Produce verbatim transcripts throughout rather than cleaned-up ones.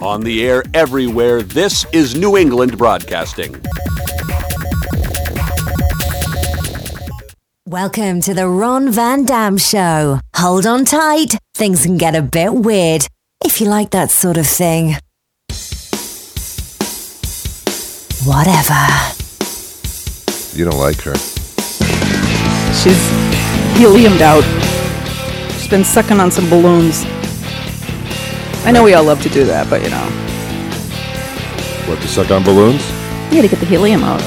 On the air everywhere, this is New England Broadcasting. Welcome to the Ron Van Dam Show. Hold on tight. Things can get a bit weird, if you like that sort of thing. Whatever. You don't like her. She's heliumed out. She's been sucking on some balloons. I know we all love to do that, but you know. What, to suck on balloons? You gotta get the helium out.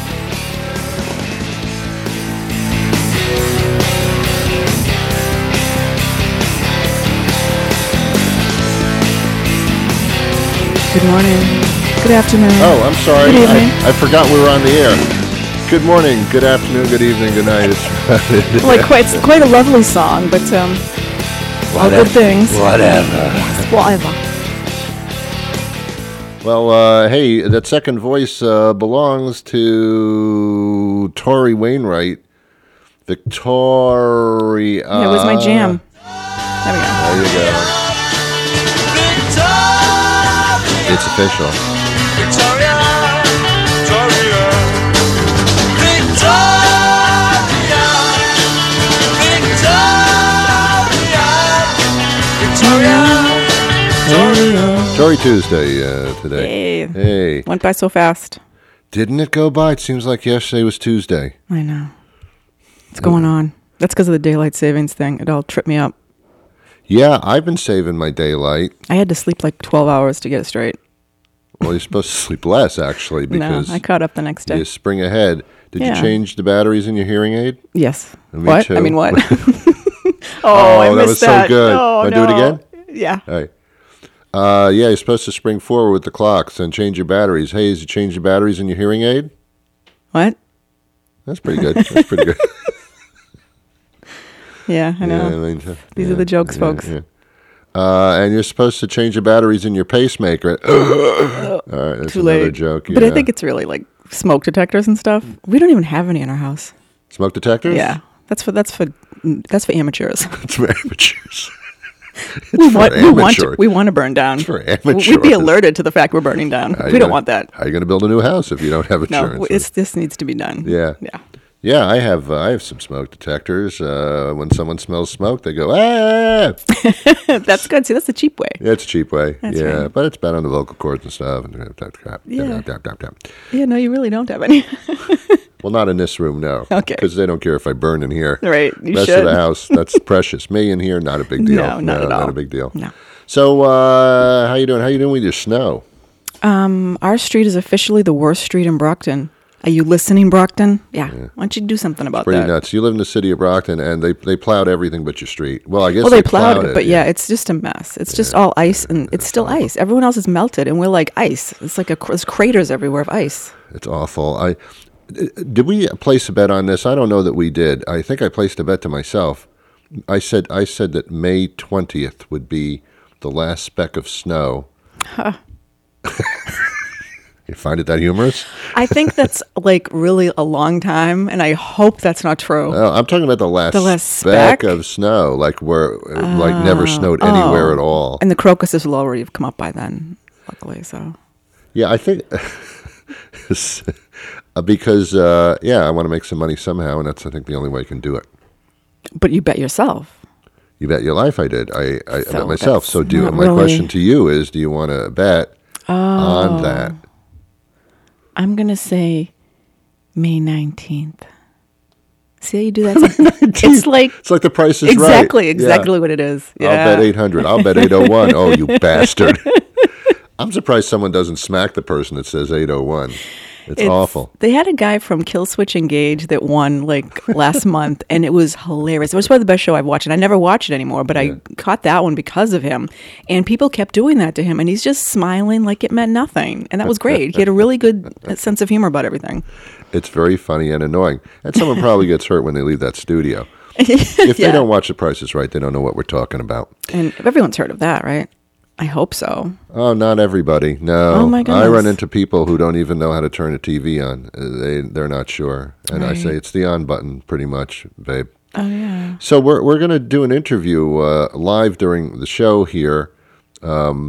Good morning. Good afternoon. Oh, I'm sorry. Good evening. I, I forgot we were on the air. Good morning, good afternoon, good evening, good night. It's Like quite, it's quite a lovely song, but um, all good things. Whatever. Whatever. Well, uh, hey, that second voice uh, belongs to Tori Wainwright. Victoria. Yeah, it was my jam. There we go. There you go. It's official. Victoria, Victoria, Victoria, Victoria, Victoria. Tori Tuesday uh, today. Hey. Hey. Went by so fast. Didn't it go by? It seems like yesterday was Tuesday. I know. What's going on? That's because of the daylight savings thing. It all tripped me up. Yeah, I've been saving my daylight. I had to sleep like twelve hours to get it straight. Well, you're supposed to sleep less, actually, No, because I caught up the next day. you spring ahead. Did Yeah. you change the batteries in your hearing aid? Yes. Me What? too. I mean, what? oh, Oh, I that missed was so that. good. Oh, Wanna no. do it again? Yeah. All right. Uh, yeah, you're supposed to spring forward with the clocks and change your batteries. Hey, did you change your batteries in your hearing aid? What? That's pretty good. That's pretty good. Yeah, I know. Yeah, I mean, uh, These yeah, are the jokes, yeah, folks. yeah. Uh, and you're supposed to change your batteries in your pacemaker. All right, that's Too another late. joke. But I yeah. think it's really like smoke detectors and stuff. We don't even have any in our house. Smoke detectors? Yeah. That's for that's for that's for amateurs. It's for amateurs. we for want we want to, amateur. we want to burn down. It's for We'd be amateurs. alerted to the fact we're burning down. How We you don't gonna- want that. How are you going to build a new house if you don't have insurance? No, it's, this needs to be done. Yeah. Yeah. Yeah, I have uh, I have some smoke detectors. Uh, when someone smells smoke, they go, ah! That's good. See, that's the cheap way. Yeah, it's a cheap way. That's yeah, right. but it's bad on the vocal cords and stuff. And that crap. Yeah. Tap, tap, tap. Yeah, no, you really don't have any. Well, not in this room, no. Okay. Because they don't care if I burn in here. Right, you Rest should. of the house, that's precious. Me in here, not a big deal. No, not at all. Not a big deal. No. So, uh, how you doing? How you doing with your snow? Um, our street is officially the worst street in Brockton. Are you listening, Brockton? Yeah. Why don't you do something about Pretty that? nuts. You live in the city of Brockton, and they they plowed everything but your street. Well, I guess Well, they, they plowed it, but yeah, yeah. it's just a mess. It's just all ice, and it's still ice. Everyone else is melted, and we're like ice. It's like a cr- there's craters everywhere of ice. It's awful. I did we place a bet on this? I don't know that we did. I think I placed a bet to myself. I said I said that May twentieth would be the last speck of snow. Huh. You find it that humorous? I think that's like really a long time, and I hope that's not true. Uh, I'm talking about the last, The last speck, speck? of snow, like where like never snowed anywhere Oh. at all. And the crocuses will already have come up by then, luckily. So Yeah, I think because uh, yeah, I want to make some money somehow, and that's I think the only way I can do it. but you bet yourself. You bet your life I did. I, I So bet myself. that's So do not my really- question to you is: do you want to bet on that? I'm gonna say May nineteenth. See how you do that? It's like It's like the price is exactly, right. exactly Yeah. what it is. Yeah. I'll bet eight hundred. I'll bet eight oh one. Oh, you bastard! I'm surprised someone doesn't smack the person that says eight oh one. It's, It's- awful. They had a guy from Killswitch Engage that won like last month, and it was hilarious. It was probably the best show I've watched, and I never watch it anymore, but I caught that one because of him. And people kept doing that to him, and he's just smiling like it meant nothing. And that was great. He had a really good sense of humor about everything. It's very funny and annoying. And someone probably gets hurt when they leave that studio. If Yeah. they don't watch The Price is Right, they don't know what we're talking about. And everyone's heard of that, right? I hope so. Oh, not everybody. No. Oh, my I goodness. run into people who don't even know how to turn a T V on. Uh, They they're not sure. And I Right. say it's the on button pretty much, babe. Oh, yeah. So we're we're going to do an interview uh, live during the show here um,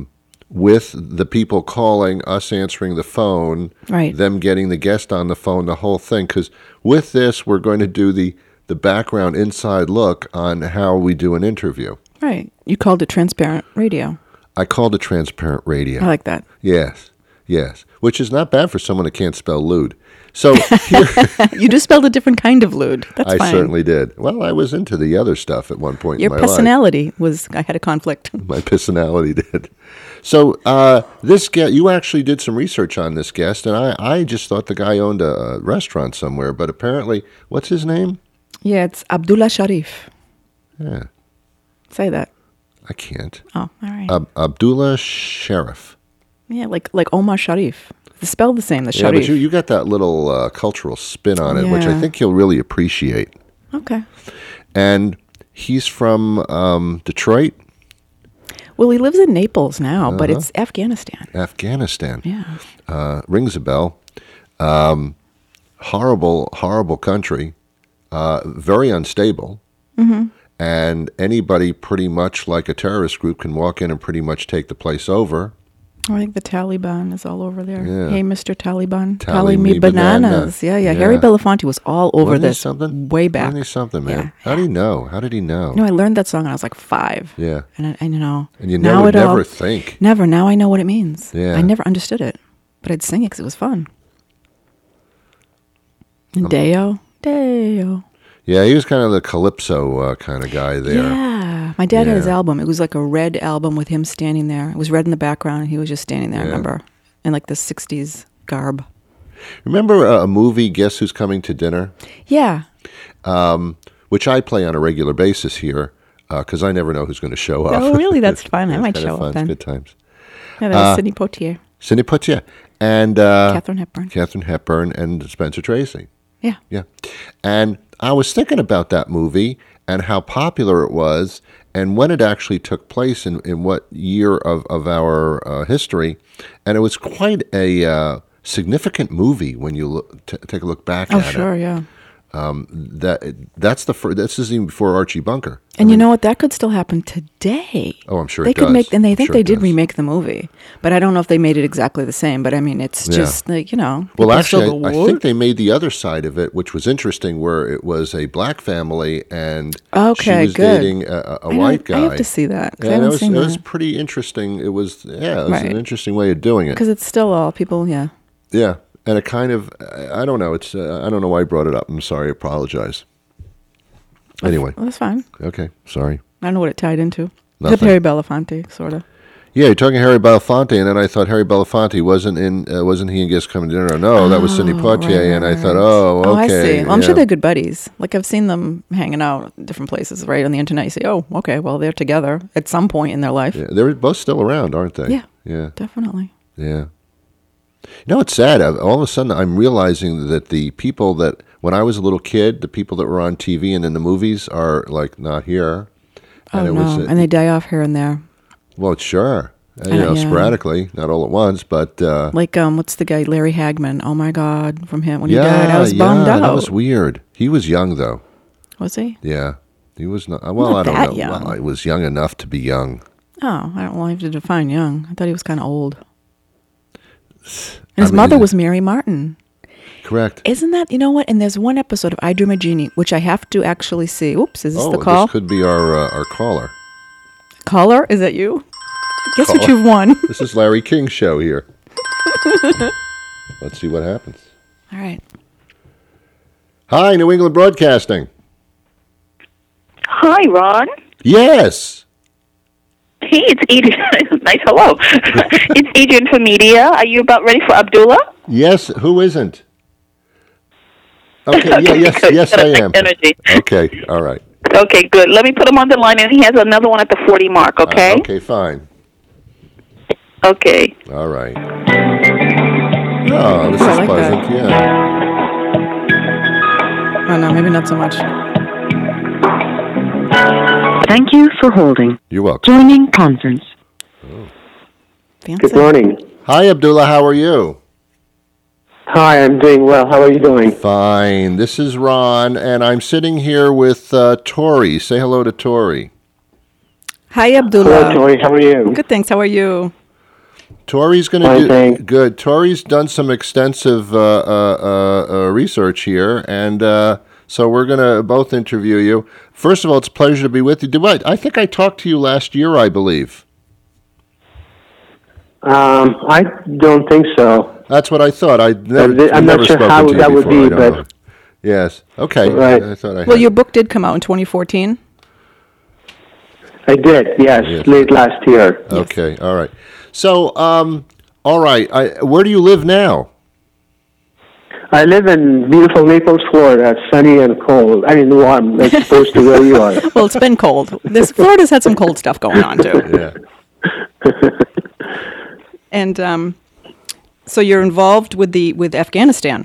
with the people calling, us answering the phone, Right. them getting the guest on the phone, the whole thing. Because with this, we're going to do the, the background inside look on how we do an interview. Right. You called it transparent radio. I called it transparent radio. I like that. Yes, yes. Which is not bad for someone who can't spell lewd. So here, You just spelled a different kind of lewd. That's I fine. certainly did. Well, I was into the other stuff at one point Your in my life. personality was, I had a conflict. My personality did. So uh, this guest, you actually did some research on this guest, and I, I just thought the guy owned a, a restaurant somewhere, but apparently, what's his name? Yeah, it's Abdullah Sharif. Yeah, Say that. I can't. Oh, all right. Ab- Abdullah Sharif. yeah, like like Omar Sharif. It's spelled the same, the Yeah, Sharif. but you, you got that little uh, cultural spin on it, which I Yeah. think he'll really appreciate. Okay. And he's from um, Detroit, Well, he lives in Naples now, but Uh-huh. it's Afghanistan. Afghanistan. Yeah. Uh, rings a bell. Um, horrible, horrible country. Uh, very unstable. Mm-hmm. And anybody pretty much like a terrorist group can walk in and pretty much take the place over. I think the Taliban is all over there. Yeah. Hey, Mister Taliban, Tally tally me me banana. bananas. Yeah, yeah, Yeah. Harry Belafonte was all over Wasn't he this something? way back. Wasn't he something, man? Yeah. How did he know? How did he know? No, I learned that song when I was like five. Yeah. And, I, and you know, And you now never, it all- never think. Never. Now I know what it means. Yeah. I never understood it, but I'd sing it because it was fun. And Um, Deo, Deo. Yeah, he was kind of the calypso uh, kind of guy there. Yeah. My dad had his Yeah. album. It was like a red album with him standing there. It was red in the background, and he was just standing there, I Yeah. remember, in like the sixties garb. Remember uh, a movie, Guess Who's Coming to Dinner? Yeah. Which I play on a regular basis here because I never know who's going to show up. Oh, really? That's It's- fun. I it's might kinda show up fun. It's then. good times. Yeah, that was Sidney Poitier, Sidney Poitier and uh, Katharine Hepburn. Katharine Hepburn and Spencer Tracy. Yeah. Yeah. And I was thinking about that movie and how popular it was and when it actually took place in, in what year of, of our uh, history. And it was quite a uh, significant movie when you look, t- take a look back Oh, at sure, it. yeah. That That's the first, this is even before Archie Bunker. And you know what? That could still happen today. Oh, I'm sure they it could does. make, and they I'm think sure they it did does. remake the movie, but I don't know if they made it exactly the same. But I mean, it's Yeah. just like, you know. Well, people actually, still go, I, I "What?" think they made the other side of it, which was interesting, where it was a black family and she Okay, was good. dating a, a- a I white don't- guy. I have to see that, 'cause I And it haven't was, seen it was that. pretty interesting. It was, yeah, it was Right. an interesting way of doing it. because it's still all people. Yeah. Yeah, and it kind of, I I don't know. It's, uh, I don't know why I brought it up. I'm sorry. I apologize. Anyway, Well, that's fine. okay, sorry. I don't know what it tied into. Nothing. Except Harry Belafonte, sort of. Yeah, you're talking Harry Belafonte, and then I thought Harry Belafonte wasn't in, uh, wasn't he in Guest Coming to Dinner? No, that was Sidney Poitier, right, and I right, thought, right. oh, okay. Oh, I see. Well, I'm sure yeah. they're good buddies. Like I've seen them hanging out at different places, right on the internet. You say, "Oh, okay, well they're together at some point in their life." Yeah, they're both still around, aren't they? Yeah. Yeah. Definitely. Yeah. You know, it's sad. I- All of a sudden, I'm realizing that the people that, when I was a little kid, the people that were on T V and in the movies are, like, not here. Oh it no, was, uh, and they die off here and there. well, sure. Uh, You I know, know, yeah. sporadically, not all at once, but... Uh, Like, um, what's the guy, Larry Hagman? Oh my God, from him when yeah, he died, I was yeah, bummed out. that was weird. He was young, though. Was he? Yeah. He was not... Well, Not I don't that know. young. Well, he was young enough to be young. Oh, I don't want him to define young. I thought he was kind of old. I And his mean, mother he- was Mary Martin. Correct. Isn't that, you know what? And there's one episode of I Dream a Genie, which I have to actually see. Oops, is this oh, the call? this could be our uh, our caller. Caller? Is that you? Guess what Caller. you've won. This is Larry King's show here. Let's see what happens. All right. Hi, New England Broadcasting. Hi, Ron. Yes. Hey, it's Adrian. Nice hello. It's Adrian from media. Are you about ready for Abdullah? Yes. Who isn't? Okay. Yeah. Okay, Yes. good. Yes, Got I a nice am. energy. Okay. All right. Okay, good. Let me put him on the line, and he has another one at the forty mark, okay? Uh, okay. Fine. Okay. All right. Oh, this I is like pleasant. that. Yeah. Oh, no, maybe not so much. Thank you for holding. You're welcome. Joining conference. Fancy. Good morning. Hi, Abdullah. How are you? Hi, I'm doing well. How are you doing? Fine. This is Ron, and I'm sitting here with uh, Tori. Say hello to Tori. Hi, Abdullah. Hello, Tori. How are you? Good, thanks. How are you? Tori's going to Fine, do thanks. good. Tori's done some extensive uh, uh, uh, uh, research here, and uh, so we're going to both interview you. First of all, it's a pleasure to be with you. Did I, I think I talked to you last year, I believe. Um, I don't think so. That's what I thought. I never, I'm I've not never sure spoken how to you that would before. be, I don't but- know. Yes. Okay. Right. I thought I Well, had. your book did come out in twenty fourteen. I did, yes, Yes. late last year. Okay. All right. So, um, all right. I, where do you live now? I live in beautiful Naples, Florida, sunny and cold. I mean, warm, as opposed to where you are. Well, it's been cold. This Florida's had some cold stuff going on too. Yeah. And um, so you're involved with the with Afghanistan.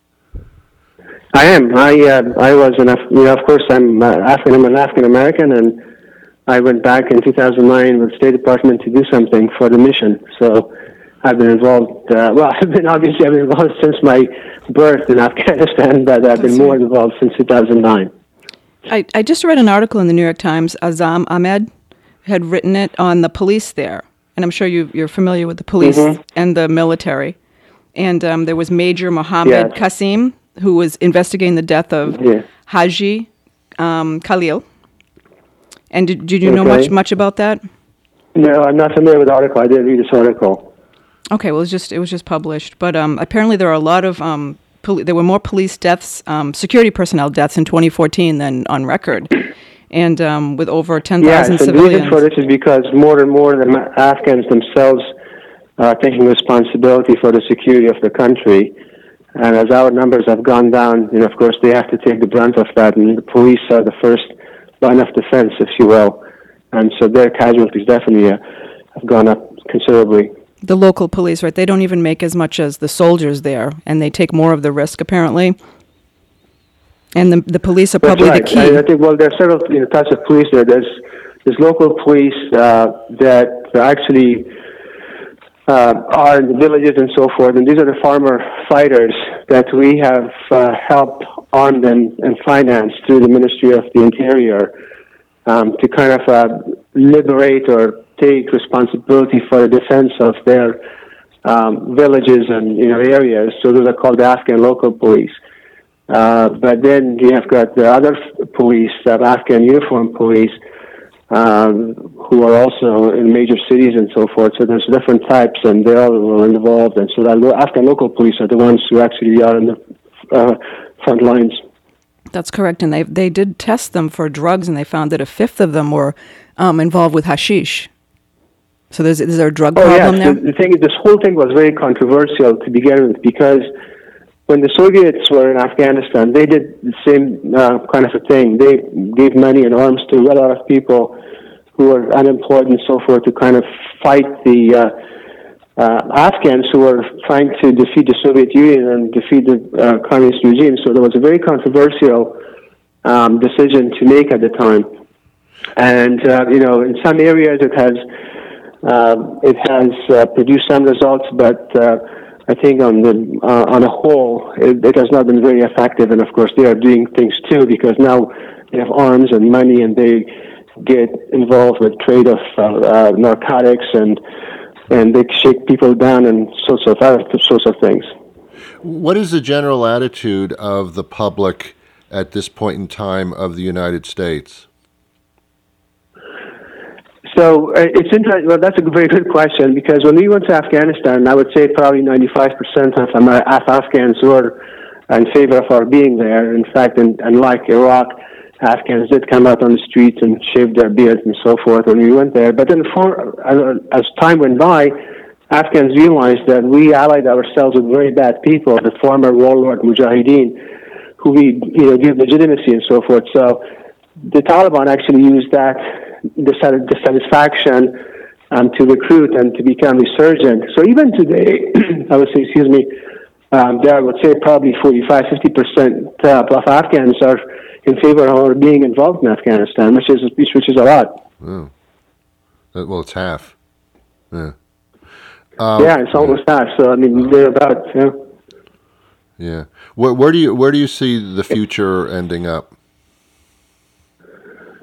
I am. I uh, I was an, Af- you know, of course, I'm uh, African. I'm an African American, and I went back in two thousand nine with the State Department to do something for the mission. So I've been involved. Uh, well, I've been obviously I've been involved since my birth in Afghanistan, but I've been That's more right. involved since two thousand nine. I, I just read an article in the New York Times. Azam Ahmed had written it on the police there, and I'm sure you, you're familiar with the police Mhm. and the military. And um, there was Major Mohammed Yes. Qasim, who was investigating the death of Yeah. Haji um, Khalil. And did, did you know Okay. much much about that? No, I'm not familiar with the article. I didn't read this article. Okay, well, it was just it was just published, but um, apparently there are a lot of um, poli- there were more police deaths, um, security personnel deaths in twenty fourteen than on record, and um, with over ten Yes, thousand and the civilians. reason for this is because more and more the Ma- Afghans themselves are taking responsibility for the security of the country. And as our numbers have gone down, you know, of course, they have to take the brunt of that, and the police are the first line of defense, if you will. And so their casualties definitely uh, have gone up considerably. The local police, right? They don't even make as much as the soldiers there, and they take more of the risk apparently. And the the police are probably That's right. the key. I, I think, well, there are several you know, types of police there. There's, there's local police uh, that actually uh, are in the villages and so forth, and these are the farmer fighters that we have uh, helped arm and, and finance through the Ministry of the Interior um, to kind of uh, liberate or take responsibility for the defense of their um, villages and you know areas. So those are called the Afghan local police. Uh, but then you have got the other f- police, the Afghan uniform police, um, who are also in major cities and so forth. So there's different types, and they all are involved. And so the lo- Afghan local police are the ones who actually are in the uh, front lines. That's correct, and they they did test them for drugs, and they found that a fifth of them were um, involved with hashish. So there's is there a drug Oh problem yes, there? the, the thing is, this whole thing was very controversial to begin with because when the Soviets were in Afghanistan, they did the same uh, kind of a thing. They gave money and arms to a lot of people who were unemployed and so forth to kind of fight the uh, uh, Afghans who were trying to defeat the Soviet Union and defeat the uh, communist regime. So there was a very controversial um, decision to make at the time. And, uh, you know, in some areas it has uh, it has uh, produced some results, but uh, I think on the uh, on a whole, it, it has not been very effective. And of course, they are doing things too because now they have arms and money, and they get involved with trade of uh, uh, narcotics, and and they shake people down and sorts of other sorts of things. What is the general attitude of the public at this point in time of the United States? So uh, it's interesting. Well, that's a very good question because when we went to Afghanistan, I would say probably ninety-five percent of, Amer- of Afghans were in favor of our being there. In fact, in, unlike Iraq, Afghans did come out on the streets and shave their beards and so forth when we went there. But then, for, uh, as time went by, Afghans realized that we allied ourselves with very bad people, the former warlord Mujahideen, who we you know give legitimacy and so forth. So the Taliban actually used that dissatisfaction um, to recruit and to become resurgent. So even today, I would say, excuse me, um, there I would say probably forty-five, fifty percent uh, of Afghans are in favor of being involved in Afghanistan, which is which is a lot. Oh. Well, it's half. Yeah. Um, yeah, it's almost half. So I mean, they're about. Yeah. Yeah. Where, where do you where do you see the future ending up?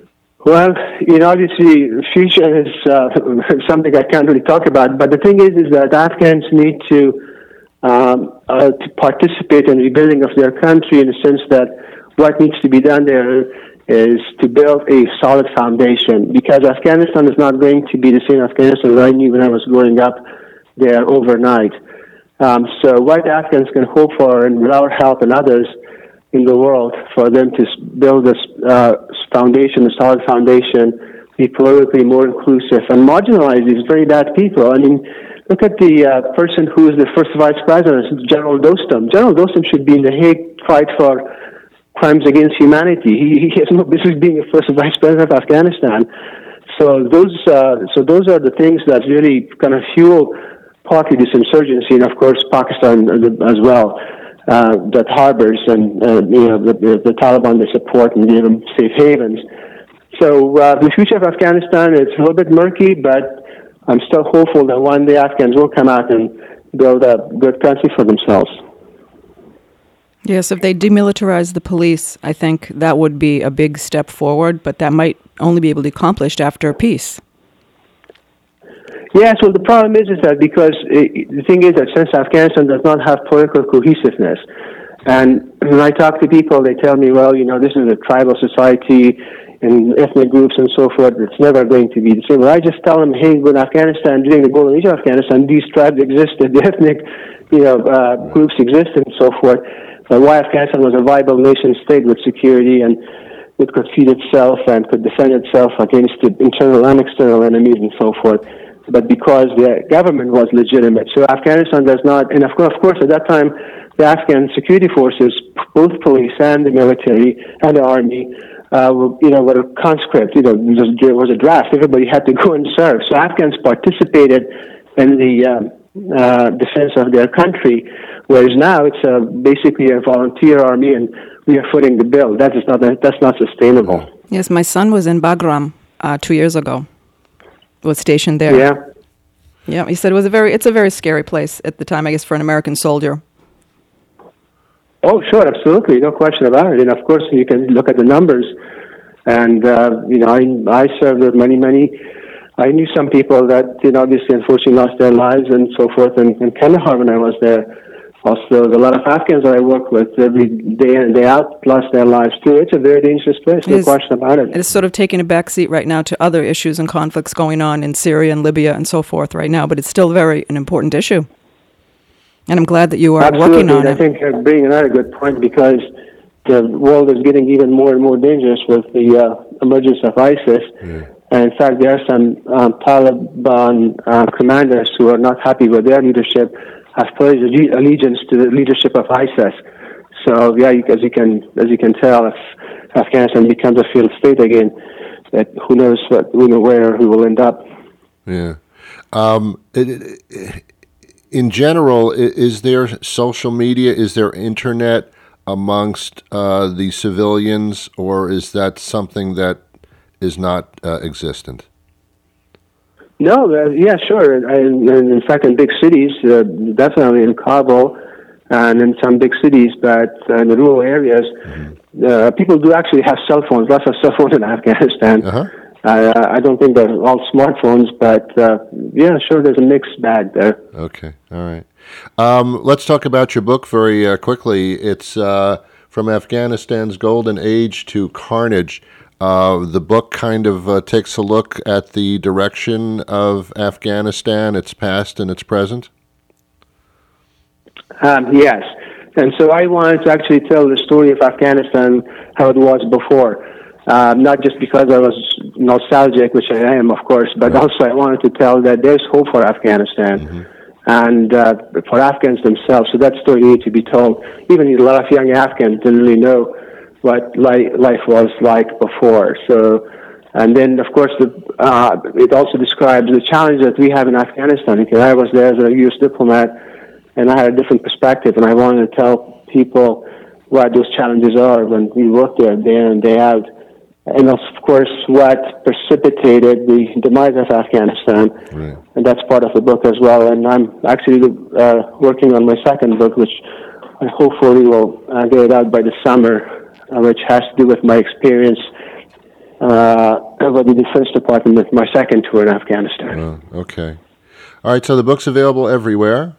Well, you know, obviously, the future is uh, something I can't really talk about. But the thing is, is that Afghans need to um, uh, to participate in rebuilding of their country in the sense that what needs to be done there is to build a solid foundation, because Afghanistan is not going to be the same Afghanistan that I knew when I was growing up there overnight. Um, so what the Afghans can hope for, and with our help and others in the world, for them to build this uh, foundation, a solid foundation, be politically more inclusive, and marginalize these very bad people. I mean, look at the uh, person who is the first vice president, General Dostum. General Dostum should be in the Hague fight for crimes against humanity. He, he has no business being the first vice president of Afghanistan. So those, uh, so those are the things that really kind of fuel partly this insurgency, and of course Pakistan as well, uh, that harbors and uh, you know the, the, the Taliban they support and give them safe havens. So uh, the future of Afghanistan is a little bit murky, but I'm still hopeful that one day Afghans will come out and build a good country for themselves. Yes, if they demilitarize the police, I think that would be a big step forward, but that might only be able to be accomplished after peace. Yes, well, the problem is, is that because it, the thing is that since Afghanistan does not have political cohesiveness, and when I talk to people, they tell me, well, you know, this is a tribal society and ethnic groups and so forth. It's never going to be the same. Well, I just tell them, hey, when Afghanistan, during the golden age of Afghanistan, these tribes existed, the ethnic, you know, uh, groups existed and so forth. But why Afghanistan was a viable nation state with security and it could feed itself and could defend itself against the internal and external enemies and so forth. But because the government was legitimate. So Afghanistan does not, and of course, of course, at that time, the Afghan security forces, both police and the military and the army, uh, were, you know, were conscript. You know, there was a draft. Everybody had to go and serve. So Afghans participated in the um, uh, defense of their country, whereas now it's uh, basically a volunteer army, and we are footing the bill. That is not that's not sustainable. Yes, my son was in Bagram uh, two years ago. Was stationed there. Yeah. Yeah, he said it was a very, it's a very scary place at the time, I guess, for an American soldier. Oh, sure, absolutely, no question about it. And of course, you can look at the numbers. And, uh, you know, I, I served with many, many, I knew some people that, you know, obviously, unfortunately lost their lives and so forth in, in Kandahar when I was there. Also, a lot of Afghans that I work with every day in and day out lost their lives too. It's a very dangerous place, no question about it. It is sort of taking a backseat right now to other issues and conflicts going on in Syria and Libya and so forth right now, but it's still very an important issue. And I'm glad that you are Absolutely. working on I it. I think you're bringing out a good point, because the world is getting even more and more dangerous with the uh, emergence of ISIS. Yeah. And in fact, there are some um, Taliban uh, commanders who are not happy with their leadership, have pledged allegiance to the leadership of ISIS. So yeah, as you can as you can tell, if Afghanistan becomes a failed state again, that who knows what who know where we will end up. Yeah. Um, it, it, in general, is there social media? Is there internet amongst uh, the civilians, or is that something that is not uh, existent? No, uh, yeah, sure. I, in fact, in big cities, uh, definitely in Kabul and in some big cities, but uh, in the rural areas, mm-hmm. uh, people do actually have cell phones, lots of cell phones in Afghanistan. Uh-huh. Uh, I don't think they're all smartphones, but uh, yeah, sure, there's a mixed bag there. Okay, all right. Um, let's talk about your book very uh, quickly. It's uh, From Afghanistan's Golden Age to Carnage. Uh, the book kind of uh, takes a look at the direction of Afghanistan, its past and its present? Um, yes. And so I wanted to actually tell the story of Afghanistan, how it was before. Uh, not just because I was nostalgic, which I am, of course, but right. also I wanted to tell that there's hope for Afghanistan mm-hmm. and uh, for Afghans themselves. So that story needed to be told. Even a lot of young Afghans didn't really know what li- life was like before. So, and then, of course, the, uh, it also describes the challenge that we have in Afghanistan, because I was there as a U S diplomat, and I had a different perspective, and I wanted to tell people what those challenges are when we work there day in and day out. And, of course, what precipitated the demise of Afghanistan. Right. And that's part of the book as well. And I'm actually uh, working on my second book, which I hopefully will uh, get it out by the summer, Uh, which has to do with my experience uh, that will be the first department of my second tour in Afghanistan. Oh, okay. All right, so the book's available everywhere?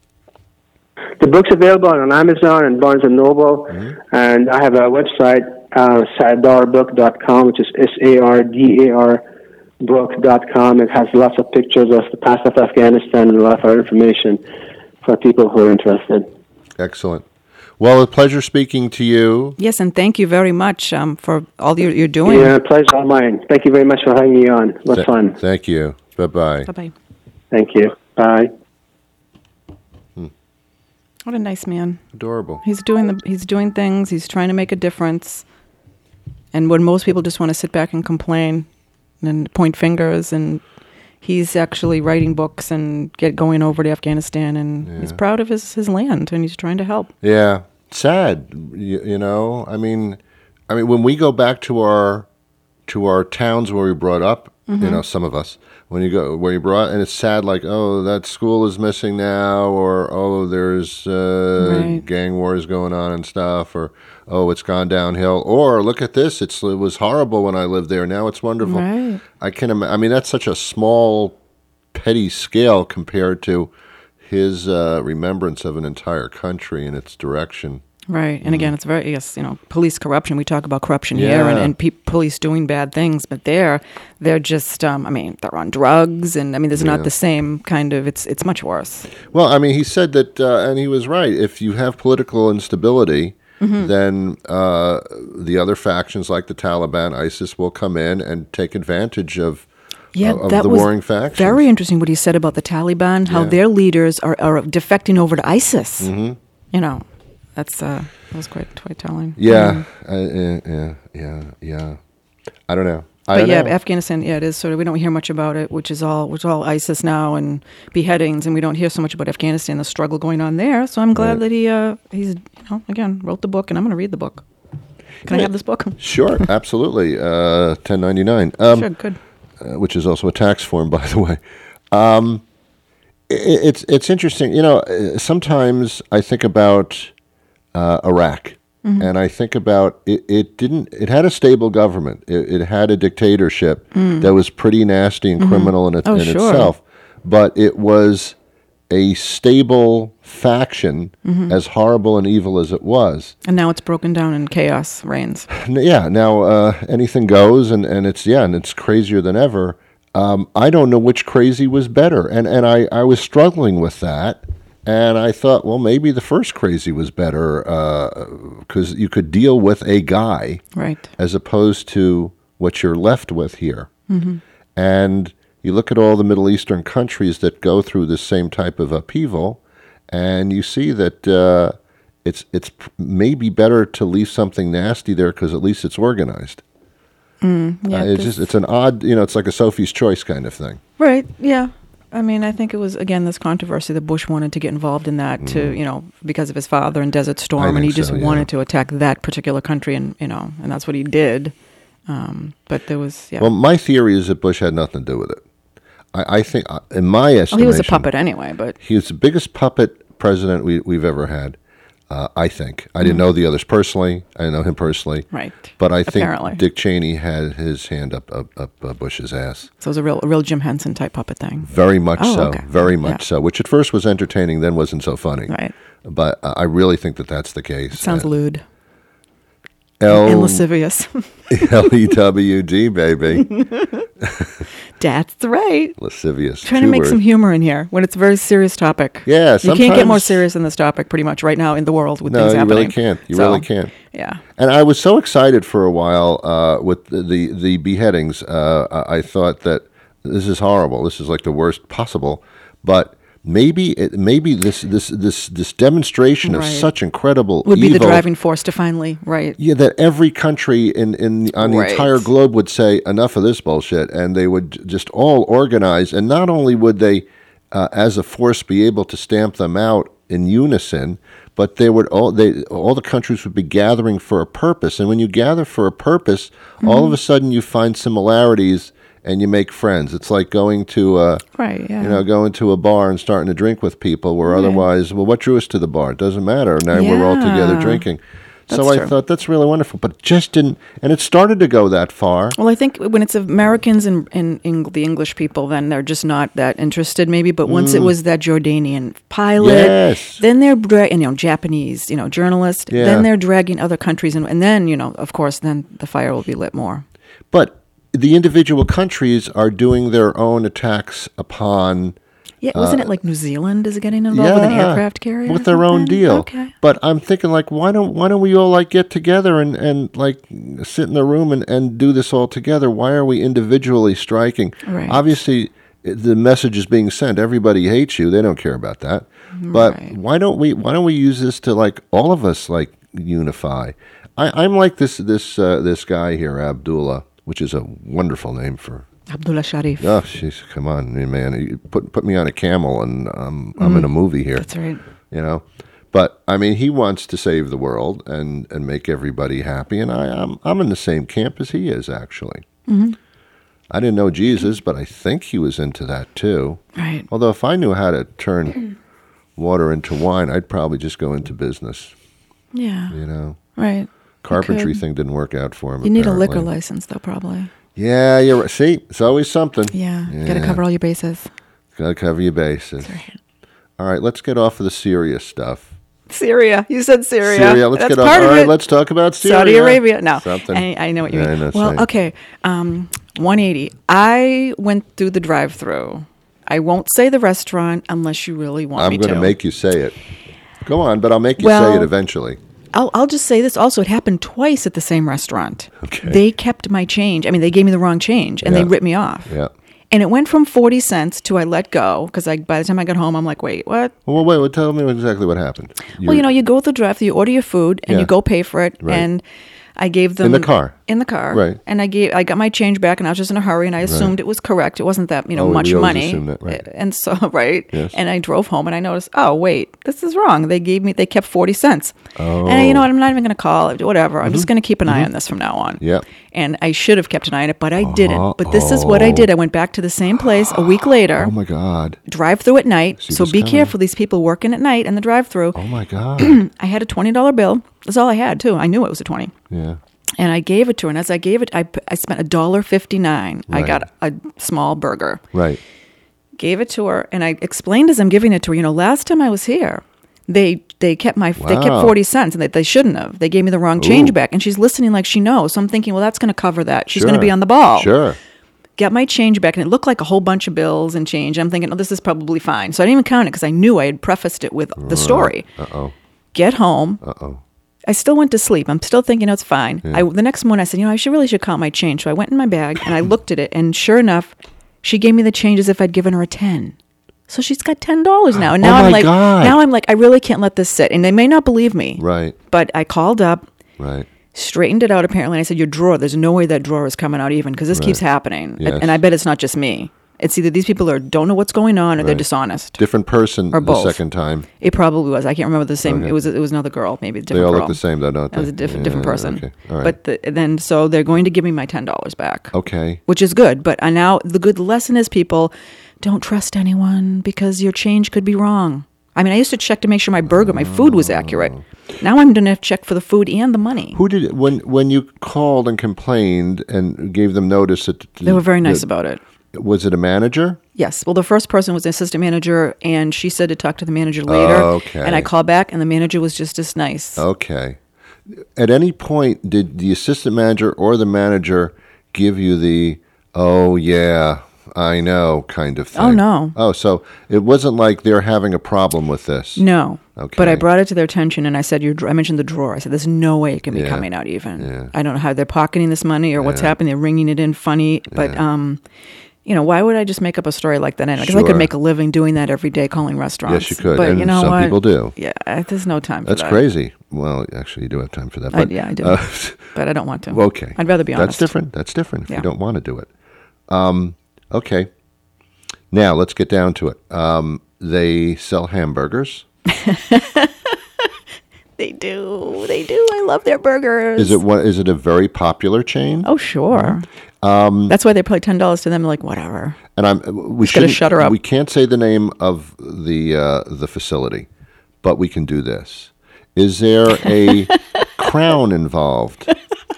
The book's available on Amazon and Barnes and Noble, mm-hmm. and I have a website, uh, sardar book dot com, which is S A R D A R book dot com. It has lots of pictures of the past of Afghanistan and a lot of other information for people who are interested. Excellent. Well, a pleasure speaking to you. Yes, and thank you very much um, for all you're, you're doing. Yeah, pleasure all mine. Thank you very much for having me on. It was Th- fun. Thank you. Bye-bye. Bye-bye. Thank you. Bye. Hmm. What a nice man. Adorable. He's doing the he's doing things. He's trying to make a difference. And when most people just want to sit back and complain and point fingers, and he's actually writing books and get going over to Afghanistan, and yeah. he's proud of his, his land, and he's trying to help. Yeah, sad. You, you know, I mean, I mean, when we go back to our to our towns where we brought up, mm-hmm. you know, some of us, when you go where you brought, and it's sad, like, oh, that school is missing now, or oh, there's uh, right. gang wars going on and stuff, or oh, it's gone downhill, or look at this, it's it was horrible when I lived there, now it's wonderful. Right. I can imagine. I mean, that's such a small, petty scale compared to his uh, remembrance of an entire country and its direction. Right, and mm. again, it's very, yes, you know, police corruption. We talk about corruption yeah. here, and, and pe- police doing bad things, but there, they're just, um, I mean, they're on drugs, and I mean, there's yeah. not the same kind of, it's it's much worse. Well, I mean, he said that, uh, and he was right, if you have political instability, mm-hmm. then uh, the other factions like the Taliban, ISIS, will come in and take advantage of, yeah, of that the was warring factions. Very interesting what he said about the Taliban, how yeah. their leaders are, are defecting over to ISIS. Mm-hmm. You know. That's uh, that was quite quite telling. Yeah, um, uh, yeah, yeah, yeah, yeah. I don't know. I but don't yeah, know. Afghanistan. Yeah, it is sort of. We don't hear much about it, which is all which is all ISIS now and beheadings, and we don't hear so much about Afghanistan, the struggle going on there. So I'm glad right. that he uh, he's you know again wrote the book, and I'm going to read the book. Can yeah. I have this book? Sure, absolutely. Uh, ten ninety-nine. Um, sure, good. Uh, which is also a tax form, by the way. Um, it, it's it's interesting. You know, sometimes I think about. Uh, Iraq, mm-hmm. and I think about it, it didn't, it had a stable government. It, it had a dictatorship mm. that was pretty nasty and mm-hmm. criminal in, it, oh, in sure. itself, but it was a stable faction, mm-hmm. as horrible and evil as it was. And now it's broken down and chaos reigns. Yeah, now uh, anything goes, and, and it's, yeah, and it's crazier than ever. Um, I don't know which crazy was better, and, and I, I was struggling with that. And I thought, well, maybe the first crazy was better because uh, you could deal with a guy, right, as opposed to what you're left with here. Mm-hmm. And you look at all the Middle Eastern countries that go through this same type of upheaval, and you see that uh, it's it's maybe better to leave something nasty there because at least it's organized. Mm, yeah, uh, it's just it's an odd, you know, it's like a Sophie's Choice kind of thing. Right. Yeah. I mean, I think it was, again, this controversy that Bush wanted to get involved in that, mm. to, you know, because of his father and Desert Storm, and he just so, yeah. wanted to attack that particular country, and, you know, and that's what he did. Um, but there was, yeah. Well, my theory is that Bush had nothing to do with it. I, I think, in my estimation... Well, he was a puppet anyway, but... He was the biggest puppet president we, we've ever had, uh, I think. I mm. didn't know the others personally. I didn't know him personally. Right. But I think Apparently. Dick Cheney had his hand up up, up uh, Bush's ass. So it was a real, a real Jim Henson type puppet thing. Very much oh, so. Okay. Very much yeah. so. Which at first was entertaining, then wasn't so funny. Right. But uh, I really think that that's the case. It sounds uh, lewd. L- and lascivious. L E W D, baby. That's right. Lascivious. Trying to make word. some humor in here when it's a very serious topic. Yeah, you sometimes, can't get more serious than this topic pretty much right now in the world with no, things happening. No, you really can't. You so, really can't. Yeah. And I was so excited for a while uh, with the, the, the beheadings. Uh, I thought that this is horrible. This is like the worst possible. But maybe it, maybe this this this this demonstration right. of such incredible would evil be the driving force to finally right. Yeah, that every country in, in on the right. entire globe would say enough of this bullshit, and they would just all organize. And not only would they, uh, as a force, be able to stamp them out in unison, but they would all they all the countries would be gathering for a purpose. And when you gather for a purpose, mm-hmm. all of a sudden you find similarities. And you make friends. It's like going to a, right, yeah. you know, going to a bar and starting to drink with people where right. otherwise, well, what drew us to the bar? It doesn't matter. Now yeah. we're all together drinking. So That's I true. thought that's really wonderful, but it just didn't. And it started to go that far. Well, I think when it's Americans and, and Eng- the English people, then they're just not that interested, maybe. But once it was that Jordanian pilot, Mm. Yes. then they're dra- and, you know Japanese, you know journalist. Yeah. Then they're dragging other countries, in, and then you know, of course, then the fire will be lit more. But the individual countries are doing their own attacks upon. Yeah, wasn't it like New Zealand is getting involved with an aircraft carrier with or their own something? deal. Okay. But I'm thinking, like, why don't why don't we all like get together and, and like sit in the room and, and do this all together? Why are we individually striking? Right. Obviously, the message is being sent. Everybody hates you. They don't care about that. But Right. why don't we why don't we use this to like all of us like unify? I, I'm like this this uh, this guy here, Abdullah, which is a wonderful name for. Abdullah Sharif. Oh, jeez, come on, man! You put put me on a camel, and um, I'm in a movie here. That's right. You know, but I mean, he wants to save the world and, and make everybody happy, and I I'm I'm in the same camp as he is actually. Mm-hmm. I didn't know Jesus, but I think he was into that too. Right. Although if I knew how to turn water into wine, I'd probably just go into business. Yeah. You know, Right. carpentry could. thing didn't work out for him. You need a apparently. liquor license, though, probably. Yeah, you're right. See, it's always something. Yeah. Got to Yeah. cover all your bases. Got to cover your bases. Right. All right, let's get off of the serious stuff. Syria. You said Syria. Syria, let's That's get off. part All of right, it. let's talk about Syria. Saudi Arabia. No, Something. I, I know what you Yeah, mean. that's Well, right. okay. Um, one eighty. I went through the drive-through. I won't say the restaurant unless you really want I'm me going to. to make you say it. Go on, but I'll make you Well, say it eventually. I'll, I'll just say this also. It happened twice at the same restaurant. Okay. They kept my change. I mean, they gave me the wrong change, and Yeah. they ripped me off. Yeah. And it went from forty cents to I let go because I, by the time I got home, I'm like, wait, what? Well, wait, well, tell me exactly what happened. Well, you know, you go to the drive-thru, you order your food, and Yeah. you go pay for it. Right. And I gave them In the car? In the car, Right. And I gave, I got my change back, and I was just in a hurry, and I assumed it was correct. It wasn't that you know Oh, we much always money, assume that, right. and so right. Yes. And I drove home, and I noticed, oh wait, this is wrong. They gave me, they kept forty cents. Oh. And you know what? I'm not even going to call it. Whatever. I'm just going to keep an eye on this from now on. Mm-hmm. Yep. And I should have kept an eye on it, but I didn't. But this is what I did. I went back to the same place a week later. Oh, my God. Drive through at night. See So what's be coming. careful. These people working at night in the drive through. Oh, my God. I had a twenty dollar bill. That's all I had, too. I knew it was a twenty. Yeah. And I gave it to her. And as I gave it, I, p- I spent a dollar fifty-nine. I Right. got a small burger. Right. Gave it to her. And I explained as I'm giving it to her, you know, last time I was here, they they kept my they kept Wow. forty cents and they, they shouldn't have. They gave me the wrong change Ooh. back. And she's listening like she knows. So I'm thinking, well, that's going to cover that. She's going to Sure. be on the ball. Sure. Got my change back, and it looked like a whole bunch of bills and change. I'm thinking, oh, this is probably fine. So I didn't even count it because I knew I had prefaced it with the story. Uh-oh. Get home. Uh-oh. I still went to sleep. I'm still thinking, oh, it's fine. I, the next morning, I said, you know, I should really should count my change. So I went in my bag, and I looked at it, and sure enough, she gave me the change as if I'd given her a ten. So she's got ten dollars now. And now Oh, I'm my like, God. now I'm like, I really can't let this sit. And they may not believe me. Right. But I called up. Right. Straightened it out apparently. And I said, your drawer, there's no way that drawer is coming out even because this keeps happening. Yes. And I bet it's not just me. It's either these people are don't know what's going on or they're Right. dishonest. Different person Or the both. second time. It probably was. I can't remember the same. Okay. It was it was another girl, maybe a different They all girl. look the same, though, don't It was they? a different Yeah, different person. Okay. All right. But the, then so they're going to give me my ten dollars back. okay. Which is good. But I now the good lesson is people don't trust anyone because your change could be wrong. I mean, I used to check to make sure my burger, my food was accurate. Now I'm going to check for the food and the money. Who did it, when when you called and complained and gave them notice that They were very nice that- about it. Was it a manager? Yes. Well, the first person was the assistant manager, and she said to talk to the manager later. Okay. And I called back, and the manager was just as nice. Okay. At any point, did the assistant manager or the manager give you the "oh yeah, I know" kind of thing? Oh, no. Oh, so it wasn't like they're having a problem with this. No. Okay. But I brought it to their attention, and I said, Your, dr- I mentioned the drawer. I said, there's no way it can be Yeah. coming out even. Yeah. I don't know how they're pocketing this money or what's happening. They're ringing it in funny. But, um, you know, why would I just make up a story like that? Because I Sure. could make a living doing that every day, calling restaurants. Yes, you could. But And you know some what? people do. Yeah, I- there's no time for That's that. crazy. Well, actually, you do have time for that. I, But, yeah, I do. uh, but I don't want to. okay. I'd rather be honest. That's different. That's different if Yeah. you don't want to do it. Um, okay. Now, let's get down to it. Um, they sell hamburgers. They do. They do. I love their burgers. Is it what? Is it a very popular chain? Oh, sure. Um, That's why they pay ten dollars to them. Like, whatever. And I'm we Just gotta shouldn't shut her up. We can't say the name of the uh, the facility, but we can do this. Is there a crown involved?